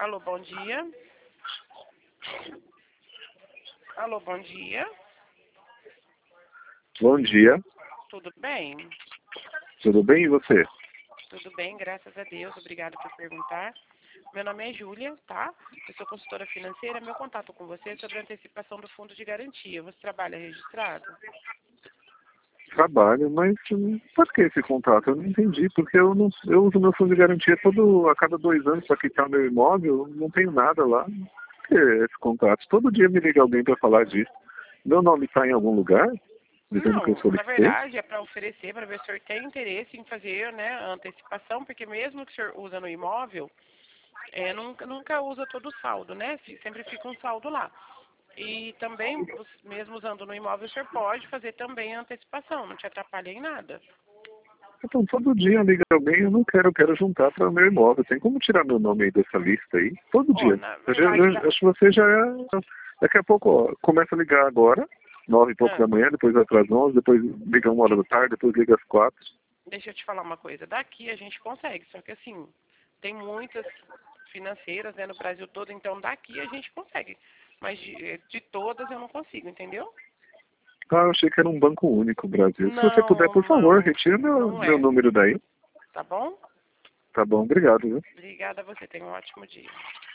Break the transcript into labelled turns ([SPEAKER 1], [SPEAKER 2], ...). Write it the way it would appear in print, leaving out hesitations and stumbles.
[SPEAKER 1] Alô, bom dia. Alô, bom dia.
[SPEAKER 2] Bom dia,
[SPEAKER 1] Tudo bem?
[SPEAKER 2] tudo bem e você?
[SPEAKER 1] Tudo bem, graças a Deus. Obrigada por perguntar. Meu nome é Júlia, tá? Eu sou consultora financeira. Meu contato com você é sobre a antecipação do fundo de garantia. Você trabalha registrado?
[SPEAKER 2] Trabalho, mas por que esse contrato? Eu não entendi, porque eu uso meu fundo de garantia a cada 2 anos para quitar meu imóvel, não tenho nada lá. Por que esse contrato? Todo dia me liga alguém para falar disso. Meu nome está em algum lugar, dizendo que eu
[SPEAKER 1] Não, na
[SPEAKER 2] solicitei?
[SPEAKER 1] verdade é para oferecer, para ver se o senhor tem interesse em fazer, né, a antecipação, porque mesmo que o senhor usa no imóvel, nunca usa todo o saldo, né? Sempre fica um saldo lá. E também, mesmo usando no imóvel, o senhor pode fazer também a antecipação, não te atrapalha em nada.
[SPEAKER 2] Então todo dia liga alguém, eu quero juntar para o meu imóvel. Tem como tirar meu nome aí dessa lista aí? Todo
[SPEAKER 1] Ó,
[SPEAKER 2] dia.
[SPEAKER 1] na
[SPEAKER 2] Eu
[SPEAKER 1] verdade,
[SPEAKER 2] acho que você já é. Daqui a pouco, ó, começa a ligar agora, 9 e pouco da manhã, depois vai para as 11, depois liga 1 hora da tarde, depois liga às 4.
[SPEAKER 1] deixa eu te falar uma coisa. Daqui a gente consegue, só que assim, tem muitas financeiras, né, no Brasil todo, então daqui a gente consegue. Mas de todas eu não consigo, entendeu?
[SPEAKER 2] Ah, eu achei que era um banco único, Brasil. Se você puder,
[SPEAKER 1] Não,
[SPEAKER 2] por favor,
[SPEAKER 1] não,
[SPEAKER 2] retire
[SPEAKER 1] não
[SPEAKER 2] meu
[SPEAKER 1] é.
[SPEAKER 2] número daí.
[SPEAKER 1] Tá bom?
[SPEAKER 2] Tá bom, obrigado, viu?
[SPEAKER 1] Obrigada a você. Tenha um ótimo dia.